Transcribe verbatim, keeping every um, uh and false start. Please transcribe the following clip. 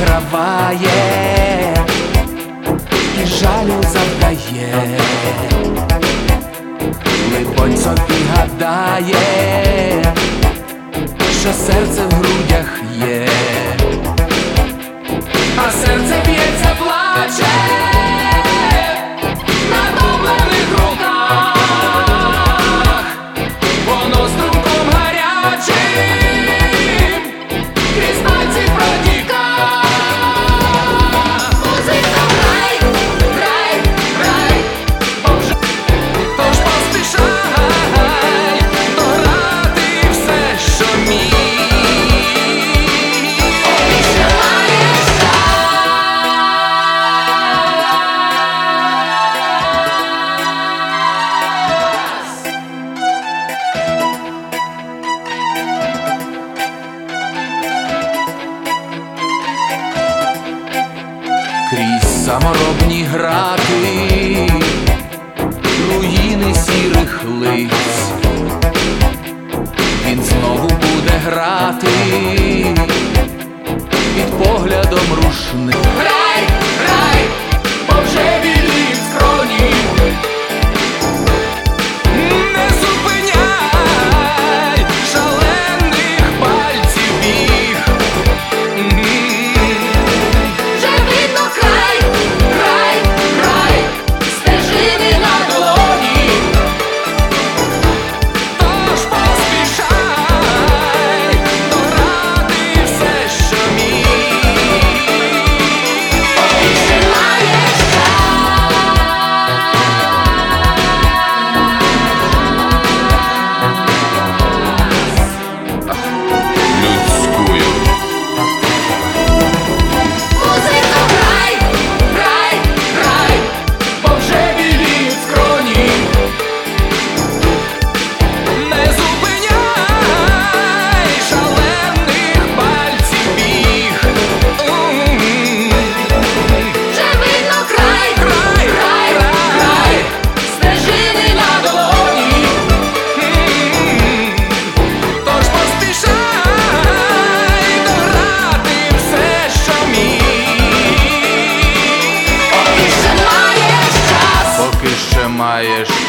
розіграває і жалю завдає, либонь собі гадає, що серце в грудях є, а серце б'ється, плаче на домлених руках, воно струмком гарячим крізь пальці протіка. Музика грай, грай, грай, повже, тож поспішай дограти все, що міг. Крізь саморобні грати, руїни сірих лиць, він знову буде грати під поглядом рушник. Грай, грай, бо вже білі скроні, не зупиняй шалених пальців біг. Маєш